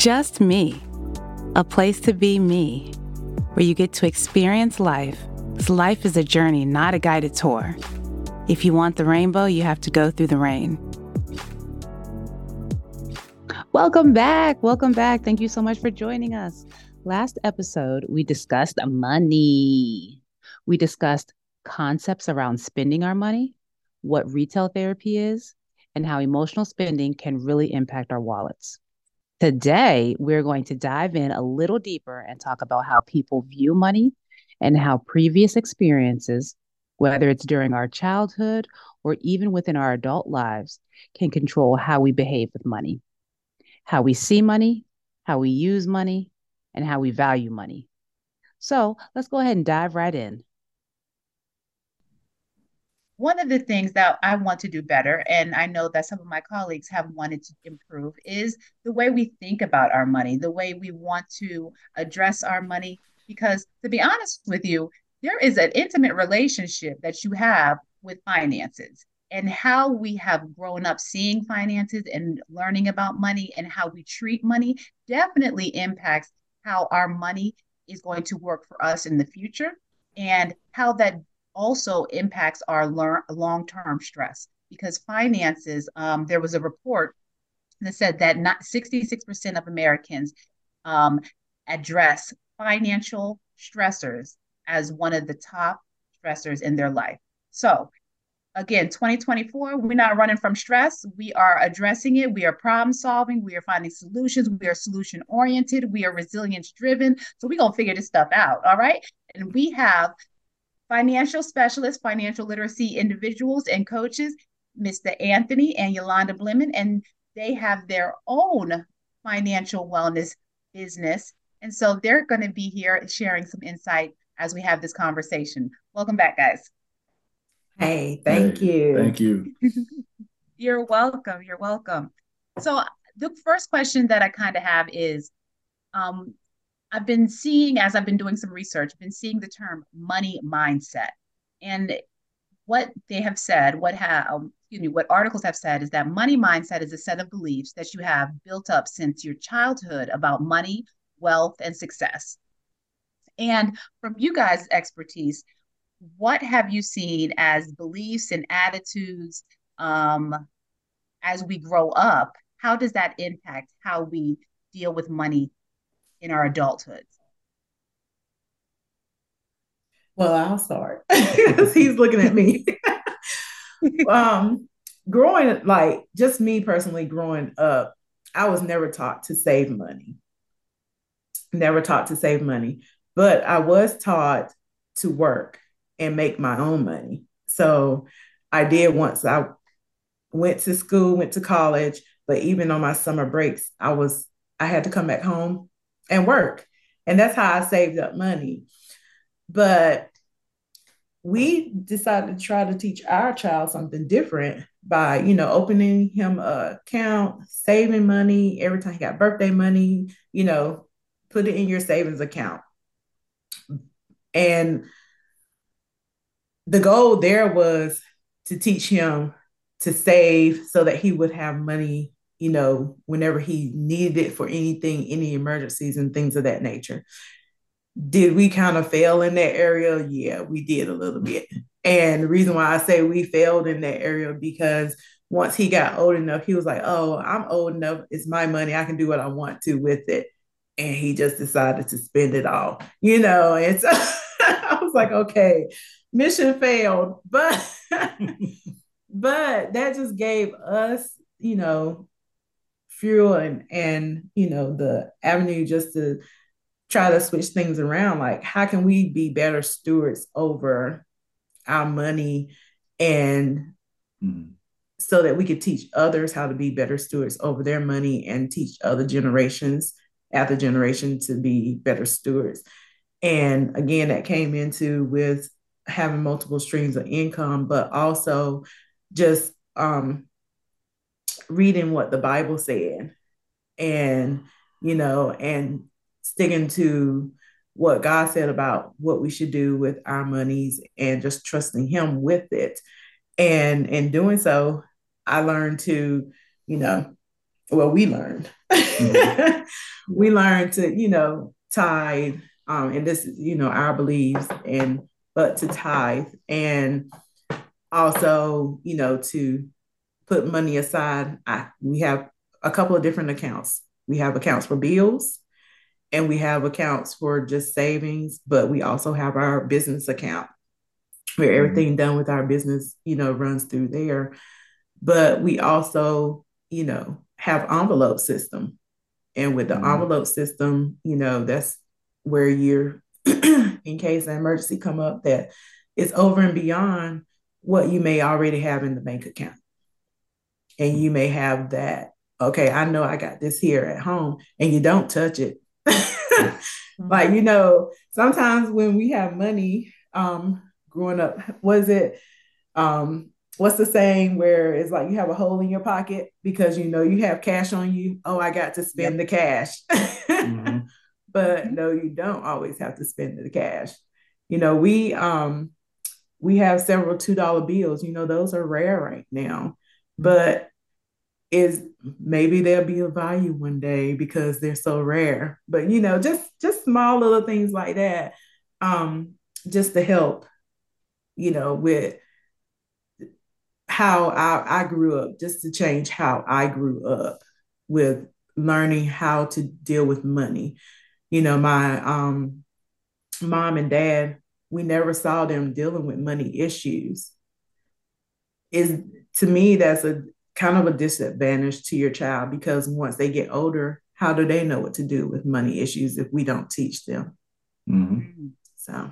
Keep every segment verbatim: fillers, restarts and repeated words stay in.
Just Me, a place to be me, where you get to experience life. 'Cause life is a journey, not a guided tour. If you want the rainbow, you have to go through the rain. Welcome back. Welcome back. Thank you so much for joining us. Last episode, we discussed money. We discussed concepts around spending our money, what retail therapy is, and how emotional spending can really impact our wallets. Today, we're going to dive in a little deeper and talk about how people view money and how previous experiences, whether it's during our childhood or even within our adult lives, can control how we behave with money, how we see money, how we use money, and how we value money. So let's go ahead and dive right in. One of the things that I want to do better, and I know that some of my colleagues have wanted to improve, is the way we think about our money, the way we want to address our money. Because to be honest with you, there is an intimate relationship that you have with finances, and how we have grown up seeing finances and learning about money and how we treat money definitely impacts how our money is going to work for us in the future, and how that also impacts our long-term stress. Because finances, um, there was a report that said that not sixty-six percent of Americans um, address financial stressors as one of the top stressors in their life. So again, twenty twenty-four, we're not running from stress. We are addressing it. We are problem solving. We are finding solutions. We are solution oriented. We are resilience driven. So we're going to figure this stuff out. All right. And we have financial specialists, financial literacy individuals, and coaches, Mister Anthony and Yolanda Blemon, and they have their own financial wellness business. And so they're going to be here sharing some insight as we have this conversation. Welcome back, guys. Hey, thank hey, you. Thank you. You're welcome. You're welcome. So the first question that I kind of have is, um, I've been seeing, as I've been doing some research, I've been seeing the term money mindset. And what they have said, what have, um, excuse me, what articles have said is that money mindset is a set of beliefs that you have built up since your childhood about money, wealth, and success. And from you guys' expertise, what have you seen as beliefs and attitudes um, as we grow up? How does that impact how we deal with money in our adulthood? Well, I'll start because he's looking at me. um, growing like just me personally growing up, I was never taught to save money. Never taught to save money, but I was taught to work and make my own money. So I did once I went to school, went to college, but even on my summer breaks, I was I had to come back home and work. And that's how I saved up money. But we decided to try to teach our child something different by, you know, opening him an account, saving money every time he got birthday money, you know, put it in your savings account. And the goal there was to teach him to save so that he would have money, you know, whenever he needed it for anything, any emergencies and things of that nature. Did we kind of fail in that area? Yeah, we did a little bit. And the reason why I say we failed in that area, because once he got old enough, he was like, oh, I'm old enough. It's my money. I can do what I want to with it. And he just decided to spend it all, you know. And so I was like, okay, mission failed. But but that just gave us, you know, fuel and and you know, the avenue just to try to switch things around. Like, how can we be better stewards over our money, and mm. so that we could teach others how to be better stewards over their money and teach other generations after generation to be better stewards. And again, that came into with having multiple streams of income, but also just um, reading what the Bible said, and, you know, and sticking to what God said about what we should do with our monies and just trusting him with it. And in doing so, I learned to, you know, well, we learned. Mm-hmm. We learned to, you know, tithe, um, and this is, you know, our beliefs, and but to tithe, and also, you know, to put money aside. I, we have a couple of different accounts. We have accounts for bills, and we have accounts for just savings, but we also have our business account where everything mm-hmm. done with our business, you know, runs through there. But we also, you know, have envelope system. And with the mm-hmm. envelope system, you know, that's where you're, in case an emergency come up, that it's over and beyond what you may already have in the bank account. And you may have that, okay, I know I got this here at home, and you don't touch it. Mm-hmm. Like, you know, sometimes when we have money, um, growing up, was it, um, what's the saying where it's like you have a hole in your pocket because you know you have cash on you? Oh, I got to spend yep. the cash. Mm-hmm. But no, you don't always have to spend the cash. You know, we um we have several two dollar bills. You know, those are rare right now, but is maybe they'll be of value one day because they're so rare. But you know, just just small little things like that, um, just to help, you know, with how I, I grew up, just to change how I grew up with learning how to deal with money. You know, my um, mom and dad, we never saw them dealing with money issues. Is to me, that's a kind of a disadvantage to your child, because once they get older, how do they know what to do with money issues if we don't teach them? Mm-hmm. So,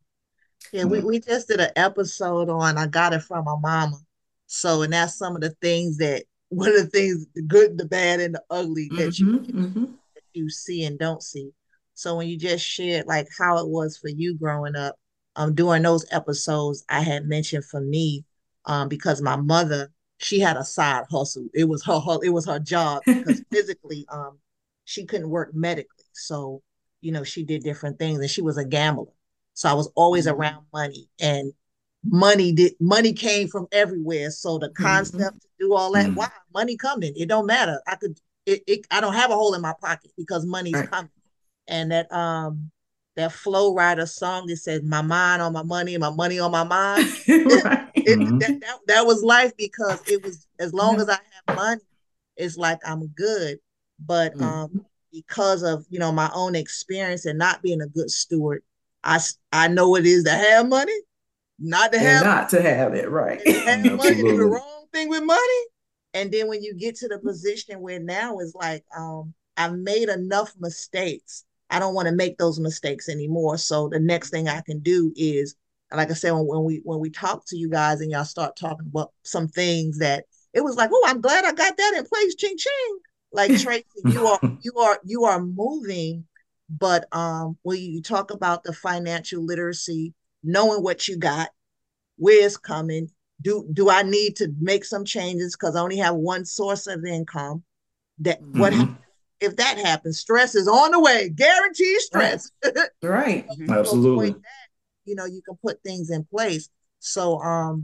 yeah, we, we just did an episode on I Got It From My Mama. So, and that's some of the things that, one of the things, the good, the bad, and the ugly that, mm-hmm, you, mm-hmm. that you see and don't see. So when you just shared like how it was for you growing up, um, during those episodes, I had mentioned for me, um, because my mother, she had a side hustle. It was her, her it was her job, because physically, um, she couldn't work medically. So, you know, she did different things, and she was a gambler. So I was always mm-hmm. around money, and money did money came from everywhere. So the concept mm-hmm. to do all that, mm-hmm. why money coming? It don't matter. I could it, it I don't have a hole in my pocket because money's right. coming. And that um that Flow Rider song, it says my mind on my money and my money on my mind. Right. it, it, mm-hmm. that, that, that was life, because it was, as long yeah. as I have money, it's like I'm good. But mm-hmm. um because of, you know, my own experience and not being a good steward, I I know what it is to have money, not to and have not to have it, right. To have money, do the wrong thing with money. And then when you get to the position where now it's like, um, I've made enough mistakes. I don't want to make those mistakes anymore. So the next thing I can do is, like I said, when, when we when we talk to you guys and y'all start talking about some things that it was like, oh, I'm glad I got that in place, ching ching. Like Tracy, you are you are you are moving, but um, when you talk about the financial literacy, knowing what you got, where it's coming, do do I need to make some changes because I only have one source of income? That mm-hmm. what happens if that happens? Stress is on the way, guaranteed stress. Right, so absolutely. That, you know, you can put things in place. So um,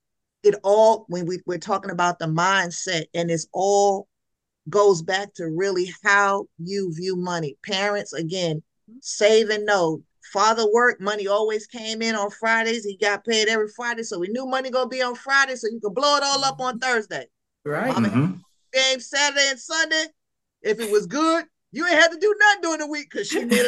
it all, when we, we're talking about the mindset, and it's all goes back to really how you view money. Parents, again, save and know. Father worked, money always came in on Fridays. He got paid every Friday, so we knew money gonna be on Friday, so you could blow it all up on Thursday. Right. Mama mm-hmm. game Saturday and Sunday. If it was good, you ain't had to do nothing during the week because she made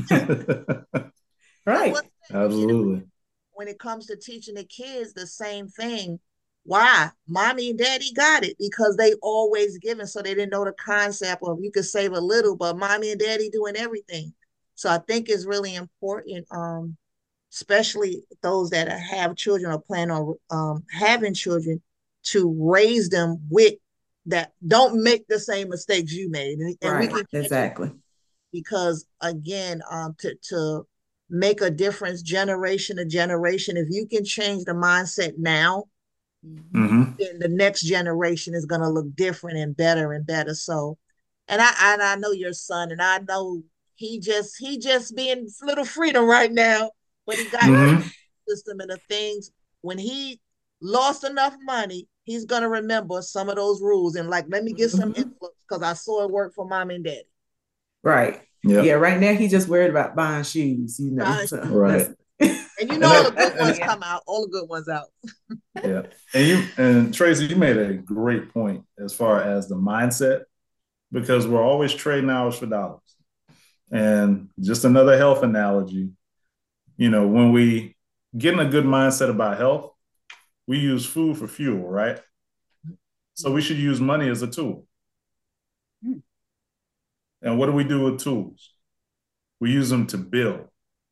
it. Right. Absolutely. When it comes to teaching the kids, the same thing. Why? Mommy and daddy got it because they always given, so they didn't know the concept of you could save a little, but mommy and daddy doing everything. So I think it's really important, um, especially those that have children or plan on um, having children, to raise them with that. Don't make the same mistakes you made. And, and right, we can exactly. Because again, um, to, to make a difference generation to generation, if you can change the mindset now, mm-hmm. then the next generation is going to look different and better and better. So, and I, and I know your son, and I know he just, he just being little freedom right now, but he got mm-hmm. the system and the things. When he lost enough money, he's going to remember some of those rules and like, let me get mm-hmm. some envelopes because I saw it work for mom and daddy. Right. Yep. Yeah. Right now, he's just worried about buying shoes, you know. Right. So right. And you know, and all that, the good ones come out. All the good ones out. Yeah. And you and Tracy, you made a great point as far as the mindset, because we're always trading hours for dollars. And just another health analogy, you know, when we get in a good mindset about health, we use food for fuel, right? So we should use money as a tool. Mm. And what do we do with tools? We use them to build.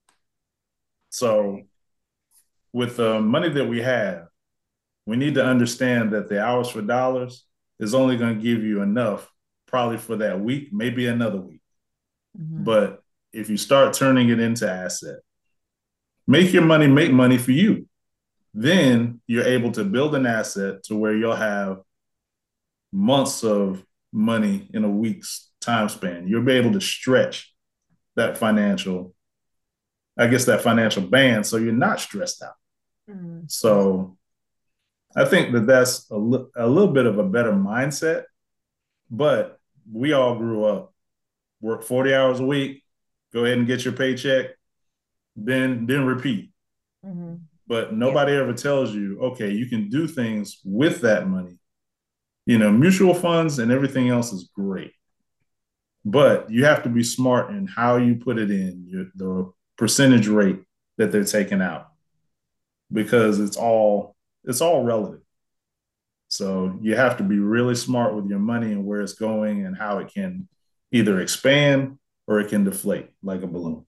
So with the money that we have, we need to understand that the hours for dollars is only going to give you enough probably for that week, maybe another week. Mm-hmm. But if you start turning it into asset, make your money make money for you. Then you're able to build an asset to where you'll have months of money in a week's time span. You'll be able to stretch that financial, I guess that financial band, so you're not stressed out. Mm-hmm. So I think that that's a, li- a little bit of a better mindset, but we all grew up, work forty hours a week, go ahead and get your paycheck, then, then repeat. Mm-hmm. But nobody yeah. ever tells you, okay, you can do things with that money. You know, mutual funds and everything else is great, but you have to be smart in how you put it in, your, the percentage rate that they're taking out, because it's all it's all relative. So you have to be really smart with your money and where it's going and how it can either expand or it can deflate like a balloon.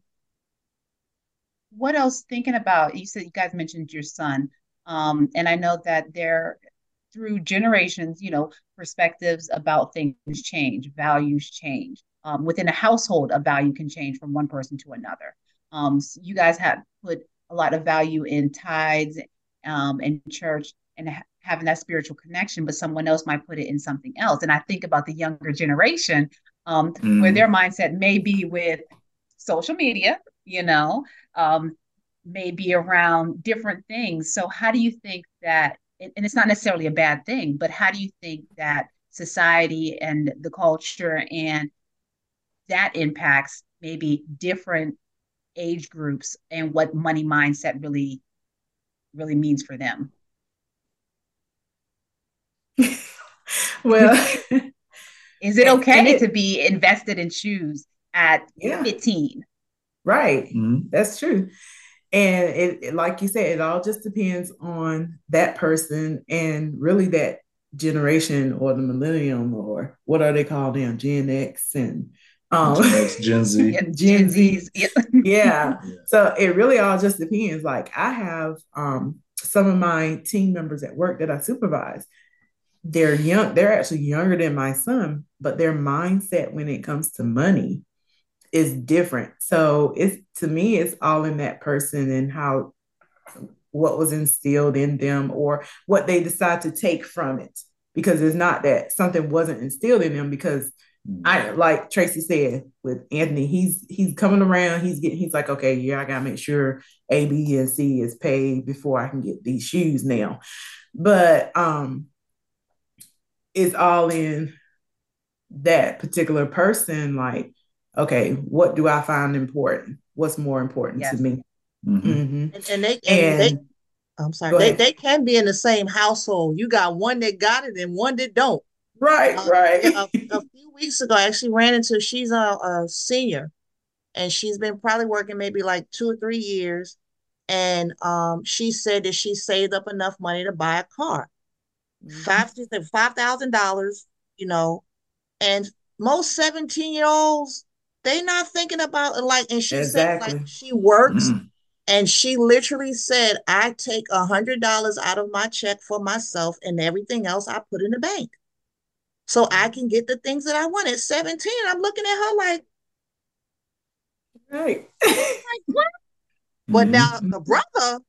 What else, thinking about, you said you guys mentioned your son, um, and I know that they're through generations, you know, perspectives about things change, values change. Um, within a household, a value can change from one person to another. Um, so you guys have put a lot of value in tithes um, and church and ha- having that spiritual connection, but someone else might put it in something else. And I think about the younger generation um, mm. where their mindset may be with social media, you know, um, maybe around different things. So how do you think that, and it's not necessarily a bad thing, but how do you think that society and the culture and that impacts maybe different age groups and what money mindset really, really means for them? Well, is it okay it, to be invested in shoes at yeah. fifteen? Right. Mm-hmm. That's true. And it, it, like you said, it all just depends on that person and really that generation or the millennium, or what are they called now? Gen X and um, Gen X, Gen Z. Gen, Gen Z's. Yeah. yeah. yeah. So it really all just depends. Like I have um, some of my team members at work that I supervise. They're young. They're actually younger than my son, but their mindset when it comes to money is different. So it's, to me, it's all in that person and how, what was instilled in them or what they decide to take from it. Because it's not that something wasn't instilled in them, because I, like Tracy said with Anthony, he's, he's coming around, he's getting, he's like, okay, yeah, I gotta make sure A, B, and C is paid before I can get these shoes now. But, um, it's all in that particular person. Like, okay, what do I find important? What's more important yes. to me? Mm-hmm. Mm-hmm. And, and they, and, and they, I'm sorry, they, they can be in the same household. You got one that got it and one that don't. Right, uh, right. a, a few weeks ago, I actually ran into, she's a, a senior, and she's been probably working maybe like two or three years. And um, she said that she saved up enough money to buy a car. Five five thousand dollars, you know, and most seventeen year olds, they not thinking about it. Like, and she exactly. said, like, she works, mm-hmm. and she literally said, I take a hundred dollars out of my check for myself, and everything else I put in the bank, so I can get the things that I want. At seventeen, I'm looking at her like, right, like what? Mm-hmm. But now the brother.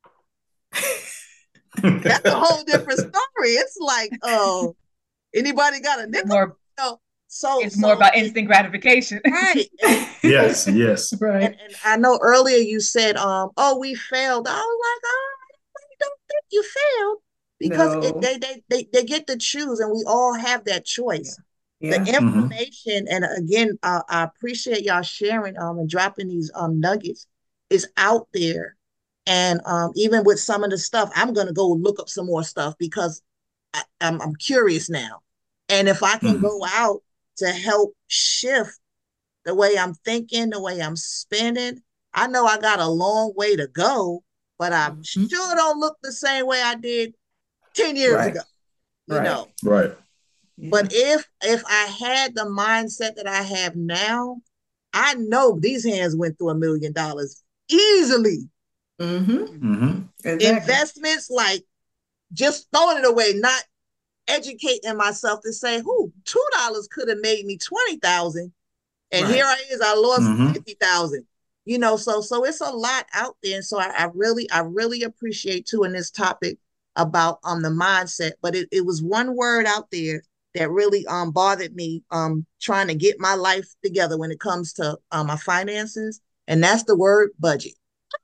That's a whole different story. It's like, oh, uh, anybody got a nickel? More, so, so it's so, more about instant gratification, right? yes, yes, right. And, and I know earlier you said, um, oh, we failed. I was like, oh, I don't think you failed, because no. it, they, they they they get to choose, and we all have that choice. The Yeah. information, and again, uh, I appreciate y'all sharing um and dropping these um nuggets, is out there. And um even with some of the stuff, I'm gonna go look up some more stuff because I, I'm I'm curious now. And if I can Mhm. go out to help shift the way I'm thinking, the way I'm spending, I know I got a long way to go, but I Mhm. sure don't look the same way I did ten years Right. ago, you Right. know. Right. Yeah. But if if I had the mindset that I have now, I know these hands went through a million dollars easily. Mm-hmm. Mhm. Exactly. Investments, like just throwing it away, not educating myself to say, who two dollars could have made me twenty thousand, and Right. here I is, I lost Mhm. fifty thousand. You know, so so it's a lot out there. And so I, I really, I really appreciate too in this topic about um the mindset. But it, it was one word out there that really um bothered me um trying to get my life together when it comes to um my finances, and that's the word budget.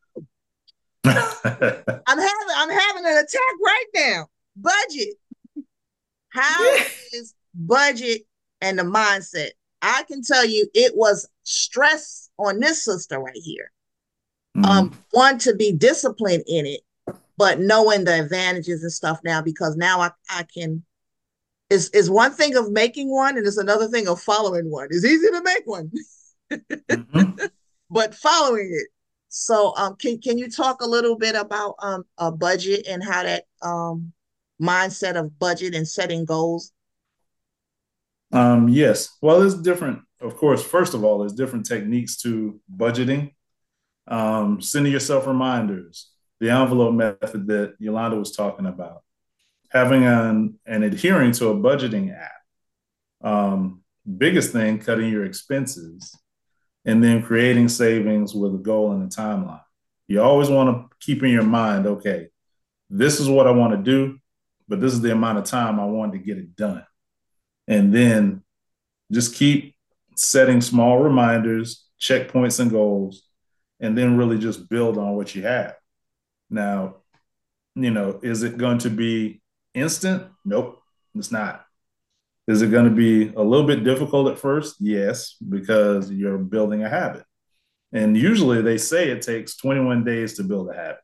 I'm having I'm having an attack right now. Budget. How Yeah. is budget and the mindset? I can tell you it was stress on this sister right here. Um, Mhm. one, to be disciplined in it, but knowing the advantages and stuff now, because now I, I can, it's, it's one thing of making one, and it's another thing of following one. It's easy to make one, Mhm. but following it. So um can can you talk a little bit about um a budget and how that um mindset of budget and setting goals? Um, yes. Well, there's different, of course, first of all, there's different techniques to budgeting. Um, sending yourself reminders, the envelope method that Yolanda was talking about, having an, and adhering to a budgeting app. Um, biggest thing, cutting your expenses, and then creating savings with a goal and a timeline. You always want to keep in your mind, okay, this is what I want to do, but this is the amount of time I want to get it done. And then just keep setting small reminders, checkpoints, and goals, and then really just build on what you have. Now, you know, is it going to be instant? Nope, it's not. Is it going to be a little bit difficult at first? Yes, because you're building a habit. And usually they say it takes twenty-one days to build a habit.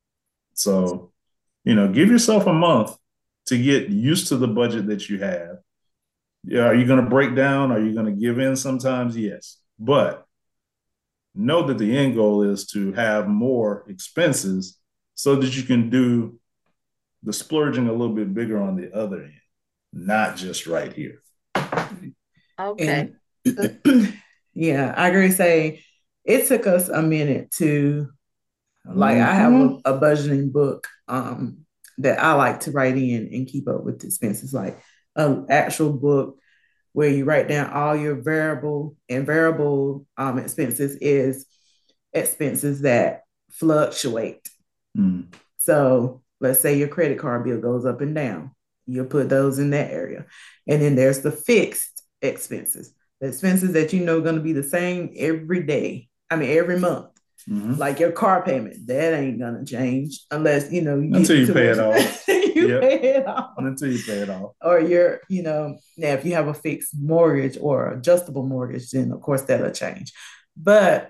So, you know, give yourself a month to get used to the budget that you have. Yeah, are you going to break down? Are you going to give in sometimes? Yes. But know that the end goal is to have more expenses so that you can do the splurging a little bit bigger on the other end, not just right here. Okay. And yeah, I agree. Say it took us a minute to, like, I have a, a budgeting book um that I like to write in and keep up with expenses, like an actual book where you write down all your variable and variable um expenses is expenses that fluctuate. Mm. So let's say your credit card bill goes up and down. You'll put those in that area. And then there's the fixed expenses, the expenses that you know are going to be the same every day. I mean, every month. Mm-hmm. Like your car payment, that ain't gonna change unless you know you until get you pay it off. you Yep. pay it off. Until you pay it off. Or you're, you know, now if you have a fixed mortgage or adjustable mortgage, then of course that'll change. But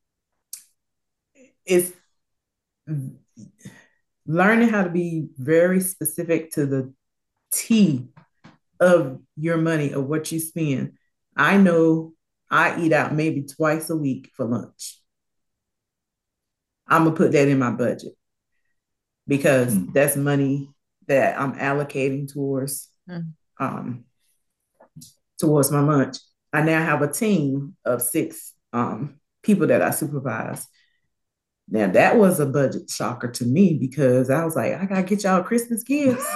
it's learning how to be very specific to the T of your money, of what you spend. I know I eat out maybe twice a week for lunch. I'm gonna put that in my budget because mm. that's money that I'm allocating towards mm. um, towards my lunch. I now have a team of six um, people that I supervise. Now that was a budget shocker to me because I was like, I gotta get y'all Christmas gifts.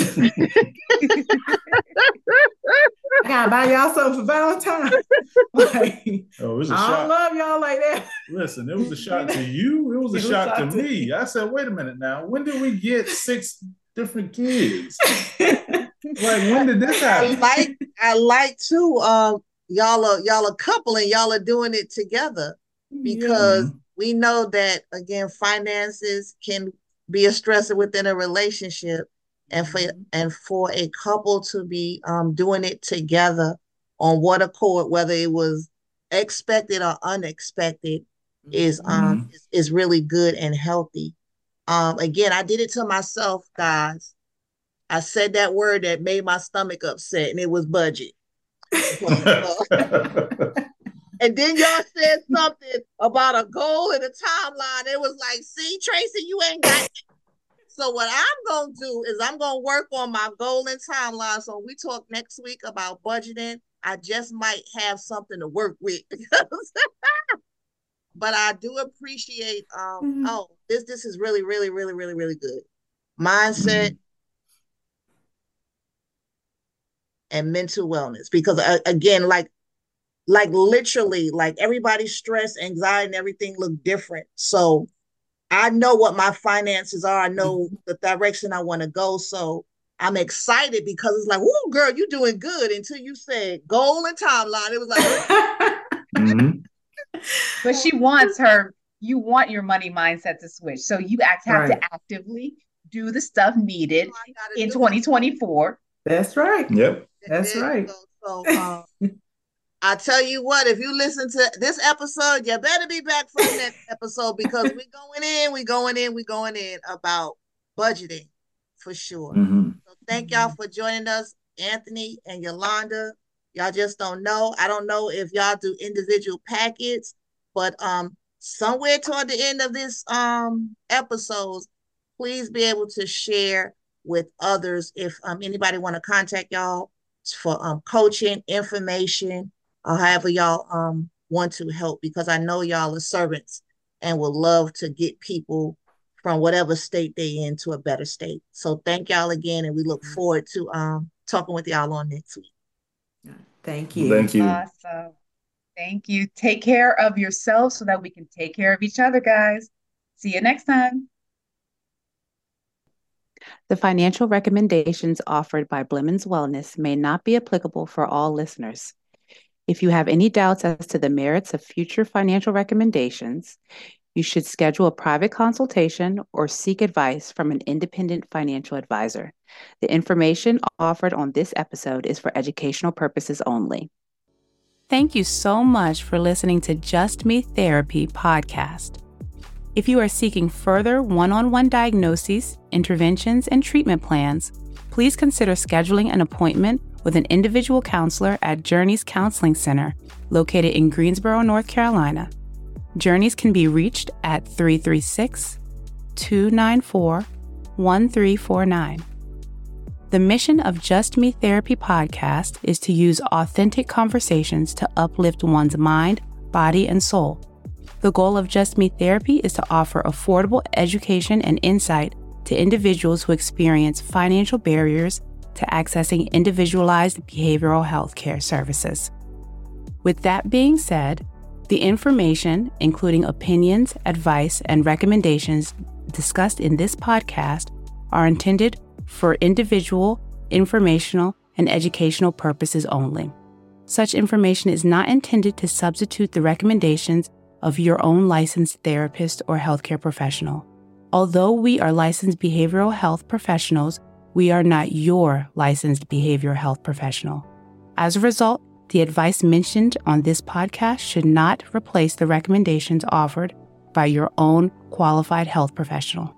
I gotta buy y'all something for Valentine's. Like, oh, it was a I shock. don't love y'all like that. Listen, it was a shock to you. It was a it shock, was shock to, to me. me. I said, wait a minute now. When did we get six different kids? Like, when did this happen? I like, I like too. Um, y'all are y'all a couple and y'all are doing it together because yeah. we know that again, finances can be a stressor within a relationship. And for and for a couple to be um, doing it together on what accord, whether it was expected or unexpected, is um mm-hmm. is, is really good and healthy. Um, again, I did it to myself, guys. I said that word that made my stomach upset, and it was budget. And then y'all said something about a goal and a timeline. It was like, see, Tracy, you ain't got it. So what I'm going to do is I'm going to work on my goal and timeline. So when we talk next week about budgeting, I just might have something to work with. But I do appreciate, um, mm-hmm. oh, this this is really, really, really, really, really good. Mindset mm-hmm. and mental wellness. Because uh, again, like, like literally, like everybody's stress, anxiety, and everything look different. So I know what my finances are. I know mm-hmm. the direction I want to go. So I'm excited because it's like, whoo, girl, you're doing good. Until you said goal and timeline. It was like, mm-hmm. But she wants her, you want your money mindset to switch. So you act, have right. to actively do the stuff needed oh, in twenty twenty-four. That's right. Yep. That's right. So, so um, I tell you what, if you listen to this episode, you better be back for the next episode because we're going in, we're going in, we're going in about budgeting for sure. Mm-hmm. So thank y'all for joining us, Anthony and Yolanda. Y'all just don't know. I don't know if y'all do individual packets, but um, somewhere toward the end of this um episodes, please be able to share with others if um anybody want to contact y'all for um coaching, information, or however y'all um want to help, because I know y'all are servants and would love to get people from whatever state they in to a better state. So thank y'all again, and we look forward to um talking with y'all on next week. Thank you. Thank you. Awesome. Thank you. Take care of yourself so that we can take care of each other, guys. See you next time. The financial recommendations offered by Blemons Wellness may not be applicable for all listeners. If you have any doubts as to the merits of future financial recommendations, you should schedule a private consultation or seek advice from an independent financial advisor. The information offered on this episode is for educational purposes only. Thank you so much for listening to Just Me Therapy podcast. If you are seeking further one-on-one diagnoses, interventions, and treatment plans, please consider scheduling an appointment with an individual counselor at Journeys Counseling Center, located in Greensboro, North Carolina. Journeys can be reached at three three six, two nine four, one three four nine. The mission of Just Me Therapy podcast is to use authentic conversations to uplift one's mind, body, and soul. The goal of Just Me Therapy is to offer affordable education and insight to individuals who experience financial barriers to accessing individualized behavioral health care services. With that being said, the information, including opinions, advice, and recommendations discussed in this podcast, are intended for individual, informational, and educational purposes only. Such information is not intended to substitute the recommendations of your own licensed therapist or healthcare professional. Although we are licensed behavioral health professionals, we are not your licensed behavioral health professional. As a result, the advice mentioned on this podcast should not replace the recommendations offered by your own qualified health professional.